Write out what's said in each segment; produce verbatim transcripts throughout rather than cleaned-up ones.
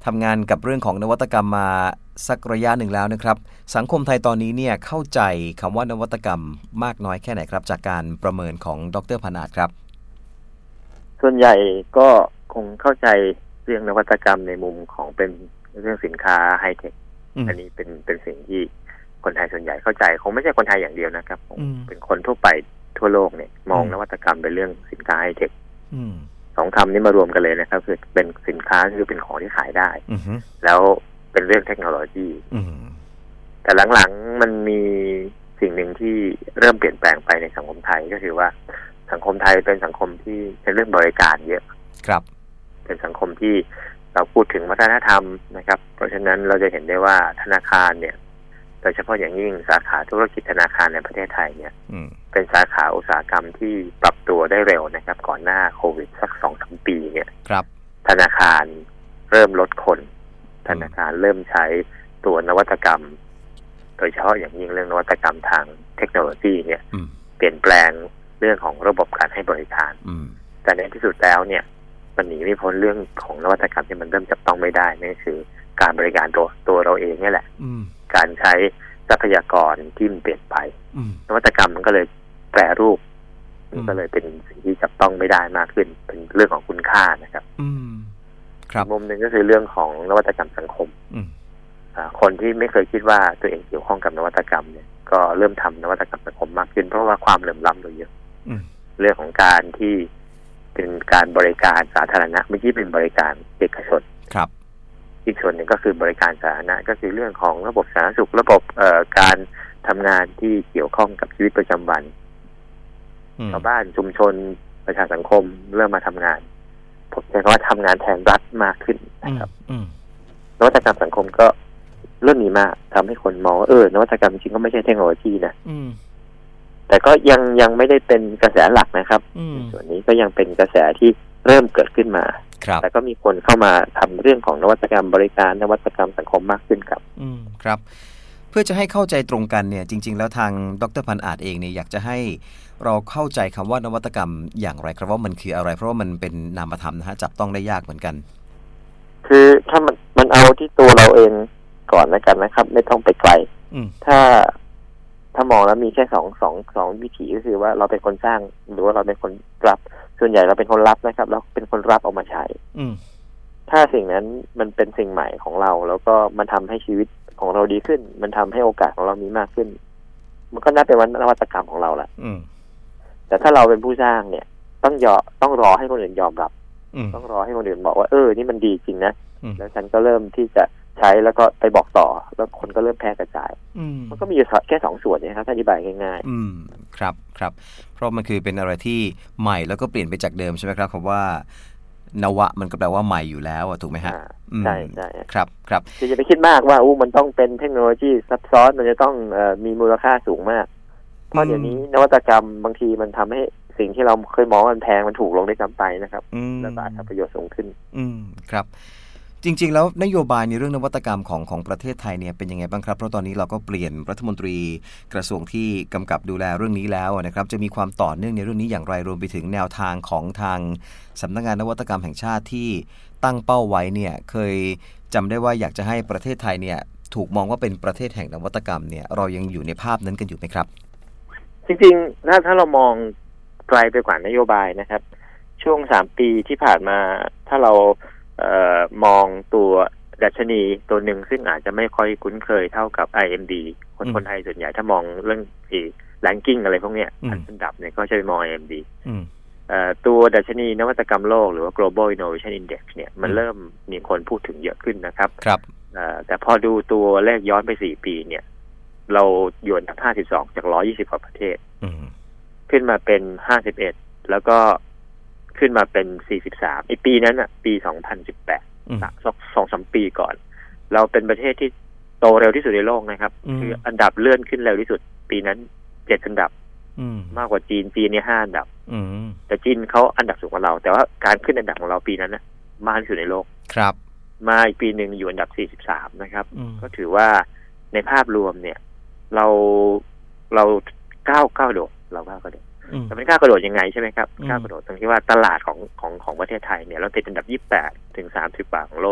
ทำงานกับเรื่องของนวัตกรรมมาสักระยะหนึ่งแล้วนะครับสังคมไทยตอนนี้เนี่ยเข้าใจคำว่านวัตกรรมมากน้อยแค่ไหนครับจากการประเมินของดร.พนาถครับส่วนใหญ่ก็คงเข้าใจเรื่องนวัตกรรมในมุมของเป็นเรื่องสินค้าไฮเทคอันนี้เป็นเป็นสิ่งที่คนไทยส่วนใหญ่เข้าใจคงไม่ใช่คนไทยอย่างเดียวนะครับเป็นคนทั่วไปทั่วโลกเนี่ยมองนวัตกรรมเป็นเรื่องสินค้าไฮเทคสองคำนี้มารวมกันเลยนะครับคือเป็นสินค้าคือเป็นของที่ขายได้แล้วเป็นเรื่องเทคโนโลยีแต่หลังๆมันมีสิ่งหนึ่งที่เริ่มเปลี่ยนแปลงไปในสังคมไทยก็คือว่าสังคมไทยเป็นสังคมที่เป็นเรื่องบริการเยอะครับเป็นสังคมที่เราพูดถึงวัฒนธรรมนะครับเพราะฉะนั้นเราจะเห็นได้ว่าธนาคารเนี่ยโดยเฉพาะอย่างยิ่งสาขาธุรกิจธนาคารในประเทศไทยเนี่ยเป็นสาขาอุตสาหกรรมที่ปรับตัวได้เร็วนะครับก่อนหน้าโควิดสัก สองถึงสาม ปีเนี่ยธนาคารเริ่มลดคนธนาคารเริ่มใช้ตัวนวัตกรรมโดยเฉพาะอย่างยิ่งเรื่องนวัตกรรมทางเทคโนโลยีเนี่ยเปลี่ยนแปลงเรื่องของระบบการให้บริการแต่ในที่สุดแล้วเนี่ยมันหนีไม่พ้นเรื่องของนวัตกรรมที่มันเริ่มจับต้องไม่ได้นั่นคือการบริการตัวตัวเราเองนี่แหละการใช้ทรัพยากรที่มันเปลี่ยนไปนวัตกรรมมันก็เลยแปรรูปมันก็เลยเป็นสิ่งที่จับต้องไม่ได้มากขึ้นเป็นเรื่องของคุณค่านะครับครับมุมหนึ่งก็คือเรื่องของนวัตกรรมสังคมคนที่ไม่เคยคิดว่าตัวเองเกี่ยวข้องกับนวัตกรรมเนี่ยก็เริ่มทำนวัตกรรมสังคมมากขึ้นเพราะว่าความเหลื่อมล้ำเราเยอะเรื่องของการที่เป็นการบริการสาธารณะไม่ใช่เป็นบริการเอกชนครับอีกส่วนหนึ่งก็คือบริการสาธารณะก็คือเรื่องของระบบสาธารณสุขระบบเอ่อการทำงานที่เกี่ยวข้องกับชีวิตประจำวันชาวบ้านชุมชนประชาสังคมเริ่มมาทำงานผมใช้คำว่าทำงานแทนรัฐมากขึ้นนะครับนวัตกรรมสังคมก็เริ่มมีมากทำให้คนมองว่าเออนวัตกรรมจริงก็ไม่ใช่เทคโนโลยีนะแต่ก็ยังยังไม่ได้เป็นกระแสหลักนะครับส่วนนี้ก็ยังเป็นกระแสที่เริ่มเกิดขึ้นมาแต่ก็มีคนเข้ามาทำเรื่องของนวัตกรรมบริการนวัตกรรมสังคมมากขึ้นครับอืมครับเพื่อจะให้เข้าใจตรงกันเนี่ยจริงๆแล้วทางดร.พันอาจเองเนี่ยอยากจะให้เราเข้าใจคำว่านวัตกรรมอย่างไรครับว่ามันคืออะไรเพราะว่ามันเป็นนามธรรมนะฮะจับต้องได้ยากเหมือนกันคือถ้ามันมันเอาที่ตัวเราเองก่อนแล้วกันนะครับไม่ต้องไปไกลถ้าถ้ามองแล้วมีแค่สองสองสองวิธีก็คือว่าเราเป็นคนสร้างหรือว่าเราเป็นคนรับส่วนใหญ่เราเป็นคนรับนะครับเราเป็นคนรับเอามาใช้ถ้าสิ่งนั้นมันเป็นสิ่งใหม่ของเราแล้วก็มันทำให้ชีวิตของเราดีขึ้นมันทำให้โอกาสของเรามีมากขึ้นมันก็น่าเป็นนวัตกรรมของเราแหละแต่ถ้าเราเป็นผู้สร้างเนี่ยต้องยอต้องรอให้คนอื่นยอมรับต้องรอให้คนอื่นบอกว่าเออนี่มันดีจริงนะแล้วฉันก็เริ่มที่จะใช้แล้วก็ไปบอกต่อแล้วคนก็เริ่มแพร่กระจายมันก็มีอยู่แค่สองส่วนนะครับอธิบายง่ายๆอืมครับครับเพราะมันคือเป็นอะไรที่ใหม่แล้วก็เปลี่ยนไปจากเดิมใช่ไหมครับคำว่านวะมันก็แปลว่าใหม่อยู่แล้วถูกไหมฮะใช่ใช่ครับครับคือจะไปคิดมากว่าอู้มันต้องเป็นเทคโนโลยีซับซ้อนมันจะต้องเอ่อมีมูลค่าสูงมากเพราะเดี๋ยวนี้นวัตกรรมบางทีมันทำให้สิ่งที่เราเคยมองว่ามันแพงมันถูกลงได้ซ้ำไปนะครับแล้วก็อาจจะประโยชน์สูงขึ้นอืมครับจริงๆแล้วนโยบายในเรื่องนวัตกรรมของของประเทศไทยเนี่ยเป็นยังไงบ้างครับเพราะตอนนี้เราก็เปลี่ยนรัฐมนตรีกระทรวงที่กำกับดูแลเรื่องนี้แล้วนะครับจะมีความต่อเนื่องในเรื่องนี้อย่างไรรวมไปถึงแนวทางของทางสำนักงานนวัตกรรมแห่งชาติที่ตั้งเป้าไว้เนี่ยเคยจำได้ว่าอยากจะให้ประเทศไทยเนี่ยถูกมองว่าเป็นประเทศแห่งนวัตกรรมเนี่ยเรายังอยู่ในภาพนั้นกันอยู่ไหมครับจริงๆถ้าถ้าเรามองไกลไปกว่านโยบายนะครับช่วงสามปีที่ผ่านมาถ้าเราเอ่อมองตัวดัชนีตัวหนึ่งซึ่งอาจจะไม่ค่อยคุ้นเคยเท่ากับ ไอ เอ็ม ดี คนคนไทยส่วนใหญ่ถ้ามองเรื่องที่ ranking อะไรพวกเนี้ยอันดับเนี่ยก็จะไปมอง ไอ เอ็ม ดี เอ่อตัวดัชนีนวัตกรรมโลกหรือว่า global innovation index เนี่ยมันเริ่มมีคนพูดถึงเยอะขึ้นนะครับครับเอ่อแต่พอดูตัวเลขย้อนไปสี่ปีเนี่ยเราอยู่อันดับห้าสิบสองจากหนึ่งร้อยยี่สิบกว่าประเทศขึ้นมาเป็นห้าสิบเอ็ดแล้วก็ขึ้นมาเป็นสี่สิบสามไอ้ปีนั้นอ่ะปีสองพันสิบแปดสัก สองถึงสาม ปีก่อนเราเป็นประเทศที่โตเร็วที่สุดในโลกนะครับคืออันดับเลื่อนขึ้นเร็วที่สุดปีนั้นเจ็ดอันดับมากกว่าจีนจีนเนี่ยห้าอันดับแต่จีนเขาอันดับสูงกว่าเราแต่ว่าการขึ้นอันดับของเราปีนั้นนะมากที่สุดในโลกครับมาอีกปีนึงอยู่อันดับสี่สิบสามนะครับก็ถือว่าในภาพรวมเนี่ยเราเราก้าวก้าวโดดเราก้าวกระโดดแต่ไม่ก้าวกระโดดยังไงใช่ไหมครับก้าวกระโดดตรงที่ว่าตลาดของของของประเทศไทยเนี่ยเราติดอันดับยี่สิบแปดถึงสามสิบบาทของโลก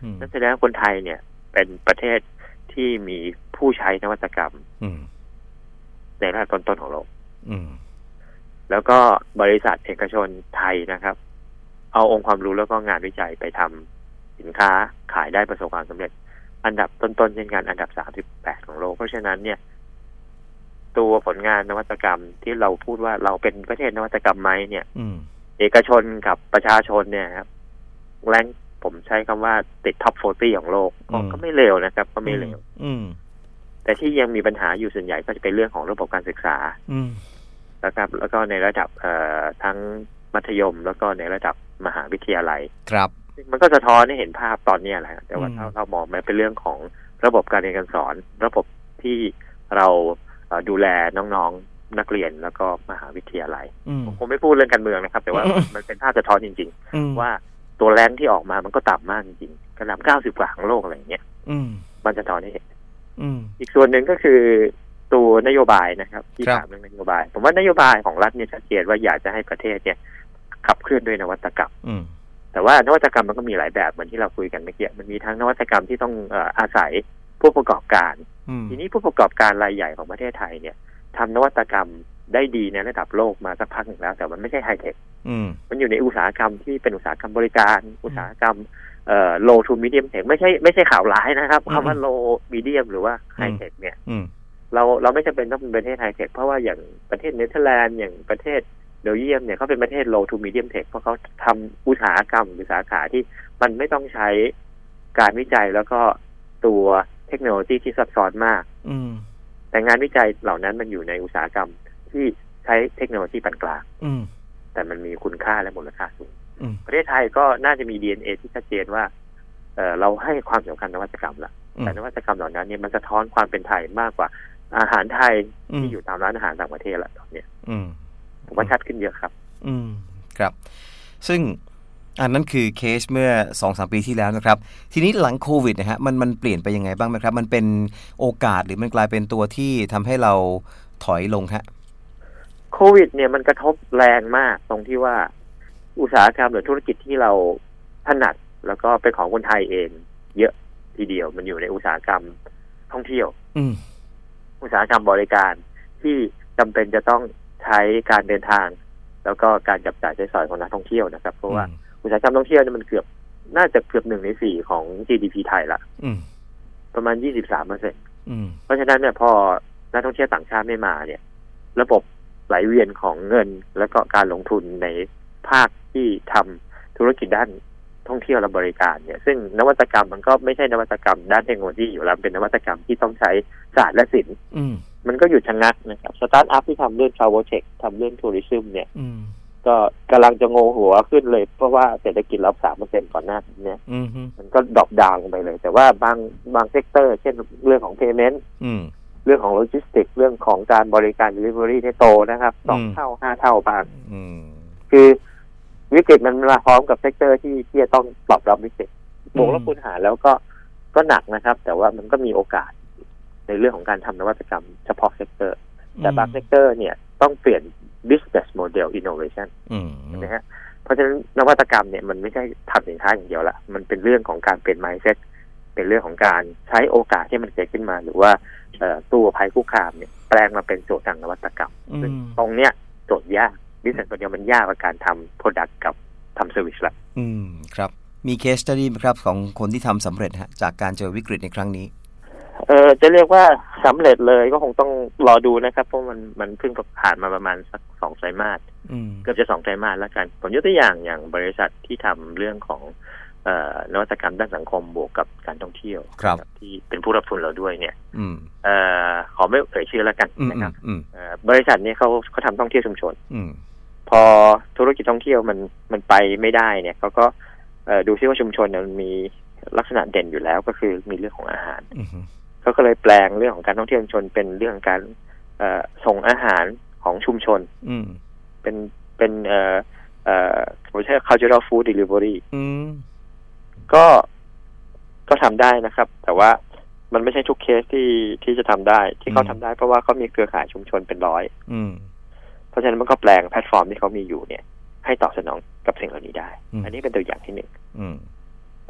นั่นแสดงว่าคนไทยเนี่ยเป็นประเทศที่มีผู้ใช้นวัตกรรมในระดับต้นๆของโลกแล้วก็บริษัทเอกชนไทยนะครับเอาองค์ความรู้แล้วก็งานวิจัยไปทำสินค้าขายได้ประสบความสำเร็จอันดับต้นๆเช่นกันอันดับสามสิบแปดของโลกเพราะฉะนั้นเนี่ยตัวผลงานนวัตกรรมที่เราพูดว่าเราเป็นประเทศนวัตกรรมไหมเนี่ยเอกชนกับประชาชนเนี่ยครับแรงผมใช้คำว่าติดท็อปสี่สิบของโลกก็ไม่เลวนะครับก็ไม่เลวแต่ที่ยังมีปัญหาอยู่ส่วนใหญ่ก็จะเป็นเรื่องของระบบการศึกษานะครับแล้วก็ในระดับทั้งมัธยมแล้วก็ในระดับมหาวิทยาลัยครับมันก็สะท้อนให้เห็นภาพตอนนี้แหละแต่ว่าถ้าเรามองมันเป็นเรื่องของระบบการเรียนการสอนระบบที่เราดูแลน้องๆนักเรียนแล้วก็มหาวิทยาลัยผมคงไม่พูดเรื่องการเมืองนะครับแต่ว่ามันเป็นภาพสะท้อนจริงๆว่าตัวแรงที่ออกมามันก็ต่ำมากจริงๆระดับเก้าสิบกว่าของโลกอะไรอย่างเงี้ยมันจะสะท้อนให้เห็นอีกส่วนหนึ่งก็คือตัวนโยบายนะครับที่ถามเรื่องนโยบายผมว่านโยบายของรัฐเนี่ยชัดเจนว่าอยากจะให้ประเทศเนี่ยขับเคลื่อนด้วยนวัตกรรมแต่ว่านวัตกรรมมันก็มีหลายแบบเหมือนที่เราคุยกันเมื่อกี้มันมีทั้งนวัตกรรมที่ต้องเอ่ออาศัยผู้ประกอบการทีนี้ผู้ประกอบการรายใหญ่ของประเทศไทยเนี่ยทำนวัตกรรมได้ดีในระดับโลกมาสักพักหนึ่งแล้วแต่มันไม่ใช่ไฮเทคมันอยู่ในอุตสาหกรรมที่เป็นอุตสาหกรรมบริการอุตสาหกรรมเอ่อ low to medium tech ไม่ใช่ไม่ใช่ข่าวร้ายนะครับคำว่า low medium หรือว่า high tech เนี่ยเราเราไม่จำเป็นต้องเป็นประเทศไฮเทคเพราะว่าอย่างประเทศเนเธอร์แลนด์อย่างประเทศเบลเยียมเนี่ยเขาเป็นประเทศ low to medium tech เพราะเขาทำอุตสาหกรรมหรือสาขาที่มันไม่ต้องใช้การวิจัยแล้วก็ตัวเทคโนโลยีที่ซับซ้อนมากแต่งานวิจัยเหล่านั้นมันอยู่ในอุตสาหกรรมที่ใช้เทคโนโลยีปานกลางแต่มันมีคุณค่าและมูลค่าสูงประเทศไทยก็น่าจะมี ดี เอ็น เอ ที่ชัดเจนว่าเอ่อเราให้ความสำคัญนวัตกรรมละแต่นวัตกรรมเหล่านั้นเนี่ยมันสะท้อนความเป็นไทยมากกว่าอาหารไทยที่อยู่ตามร้านอาหารต่างประเทศละตอนนี้ผมว่าชัดขึ้นเยอะครับอืมครับซึ่งอันนั้นคือเคสเมื่อ สองถึงสาม ปีที่แล้วนะครับทีนี้หลังโควิดนะฮะมันมันเปลี่ยนไปยังไงบ้างไหมครับมันเป็นโอกาสหรือมันกลายเป็นตัวที่ทำให้เราถอยลงฮะโควิดเนี่ยมันกระทบแรงมากตรงที่ว่าอุตสาหกรรมหรือธุรกิจที่เราถนัดแล้วก็เป็นของคนไทยเองเยอะทีเดียวมันอยู่ในอุตสาหกรรมท่องเที่ยวอุตสาหกรรมบริการที่จำเป็นจะต้องใช้การเดินทางแล้วก็การจับจ่ายใช้สอยของนักท่องเที่ยวนะครับเพราะว่าอุตสาหกรรมท่องเที่ยวเนี่ยมันเกือบน่าจะเกือบหนึ่งในสี่ของ จี ดี พี ไทยละประมาณ ยี่สิบสามเปอร์เซ็นต์ เพราะฉะนั้นเนี่ยพอนักท่องเที่ยวต่างชาติไม่มาเนี่ยระบบไหลเวียนของเงินแล้วก็การลงทุนในภาคที่ทำธุรกิจด้านท่องเที่ยวและบริการเนี่ยซึ่งนวัตกรรมมันก็ไม่ใช่นวัตกรรมด้านเทคโนโลยีอยู่แล้วเป็นนวัตกรรมที่ต้องใช้ศาสตร์และศิลป์มันก็หยุดชะงักนะครับสตาร์ทอัพที่ทำเรื่อง travel tech ทำเรื่อง tourism เนี่ยก็กำลังจะงงหัวขึ้นเลยเพราะว่าเศรษฐกิจลบ สามเปอร์เซ็นต์ ก่อนหน้านี้มันก็ดรอปดาวน์ไปเลยแต่ว่าบางบางเซกเตอร์เช่นเรื่องของ payment เรื่องของโลจิสติกเรื่องของการบริการ delivery เนี่ยโตนะครับสองเท่าห้าเท่าบางคือวิกฤตมันมาพร้อมกับเซกเตอร์ที่ที่จะต้องปรับรับวิกฤตบวกลบคูณหารแล้วก็ก็หนักนะครับแต่ว่ามันก็มีโอกาสในเรื่องของการทำนวัตกรรมเฉพาะเซกเตอร์แต่บางเซกเตอร์เนี่ยต้องเปลี่ยน business model innovation ใช่ไหมฮะเพราะฉะนั้นนวัตกรรมเนี่ยมันไม่ใช่ทำสินค้าอย่างเดียวละมันเป็นเรื่องของการเปลี่ยน mindset เป็นเรื่องของการใช้โอกาสที่มันเกิดขึ้นมาหรือว่าตัวภัยคุกคามเนี่ยแปลงมาเป็นโจทย์ทางนวัตกรรมซึ่งตรงเนี้ยโจทย์ยาก business model มันยากกว่าการทำ product กับทำ service ละอืมครับมีเคสสตัดดี้ไหมครับของคนที่ทำสำเร็จฮะจากการเจอวิกฤตในครั้งนี้เออจะเรียกว่าสำเร็จเลยก็คงต้องรอดูนะครับเพราะมันมันเพิ่งผ่านมาประมาณสักสองไตรมาสเกือบจะสองไตรมาสแล้วกันผมยกตัวอย่างอย่างบริษัทที่ทำเรื่องของเอ่อนวัตกรรมด้านสังคมบวกกับการท่องเที่ยวที่เป็นผู้รับทุนเราด้วยเนี่ยเอ่อขอไม่เอ่ยชื่อแล้วกันนะครับบริษัทนี้เขาเขาทำท่องเที่ยวชุมชนพอธุรกิจท่องเที่ยวมันมันไปไม่ได้เนี่ยเขาก็ดูซิว่าชุมชนมันมีลักษณะเด่นอยู่แล้วก็คือมีเรื่องของอาหารเขาก็เลยแปลงเรื่องของการท่องเที่ยวชุมชนเป็นเรื่องการส่งอาหารของชุมชนเป็นเป็นเอ่อเอ่อผมใช้ cultural food delivery ก็ก็ทำได้นะครับแต่ว่ามันไม่ใช่ทุกเคสที่ที่จะทำได้ที่เขาทำได้เพราะว่าเขามีเครือข่ายชุมชนเป็นร้อยเพราะฉะนั้นมันก็แปลงแพลตฟอร์มที่เขามีอยู่เนี่ยให้ตอบสนองกับสิ่งเหล่านี้ได้อันนี้เป็นตัวอย่างที่หนึ่ง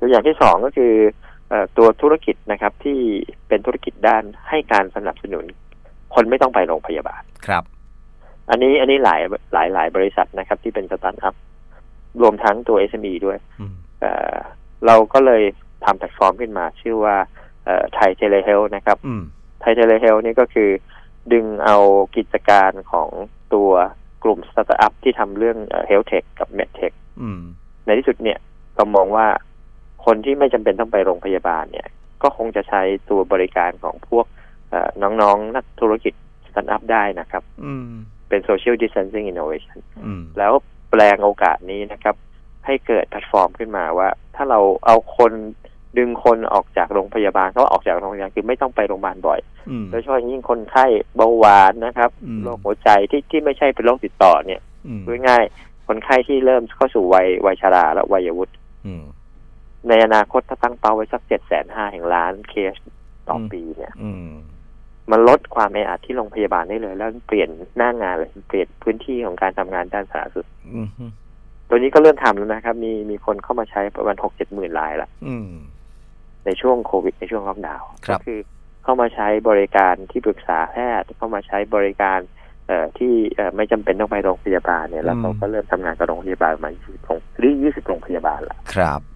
ตัวอย่างที่สองก็คือตัวธุรกิจนะครับที่เป็นธุรกิจด้านให้การสนับสนุนคนไม่ต้องไปโรงพยาบาลครับอันนี้อันนี้หลายหลายหลายบริษัทนะครับที่เป็นสตาร์ทอัพรวมทั้งตัว เอส เอ็ม อี ด้วยเอ่อเราก็เลยทำแพลตฟอร์มขึ้นมาชื่อว่าไทยเทเลเฮลท์นะครับไทยเทเลเฮลท์นี่ก็คือดึงเอากิจการของตัวกลุ่มสตาร์ทอัพที่ทำเรื่องเฮลท์เทคกับเมดเทคในที่สุดเนี่ยเรามองว่าคนที่ไม่จำเป็นต้องไปโรงพยาบาลเนี่ยก็คงจะใช้ตัวบริการของพวกน้องๆนักธุรกิจสตาร์ทอัพได้นะครับเป็น social distancing innovation แล้วแปลงโอกาสนี้นะครับให้เกิดแพลตฟอร์มขึ้นมาว่าถ้าเราเอาคนดึงคนออกจากโรงพยาบาลเขาออกจากโรงพยาบาลคือไม่ต้องไปโรงพยาบาลบ่อยโดยเฉพาะยิ่งคนไข้เบาหวานนะครับโรคหัวใจที่ที่ไม่ใช่เป็นโรคติดต่อเนี่ยง่ายๆคนไข้ที่เริ่มเข้าสู่วัยวัยชราและวัยวุฒิในอนาคตถ้าตั้งเป้าไว้สักเจ็ดแสนห้าแห่งล้านเคสต่อปีเนี่ยมันลดความแออัดที่โรงพยาบาลได้เลยแล้วเปลี่ยนหน้างานเลยเปลี่ยนพื้นที่ของการทำงานด้านสาธารณสุขตัวนี้ก็เริ่มทำแล้วนะครับมีมีคนเข้ามาใช้ประมาณหกเจ็ดหมื่นรายละในช่วงโควิดในช่วงล็อกดาวน์ก็คือเข้ามาใช้บริการที่ปรึกษาแพทย์เข้ามาใช้บริการเอ่อที่เอ่อไม่จำเป็นต้องไปโรงพยาบาลเนี่ยแล้วเขาก็เริ่มทำงานกับโรงพยาบาลมายี่สิบหรือยี่สิบโรงพยาบาลละครับ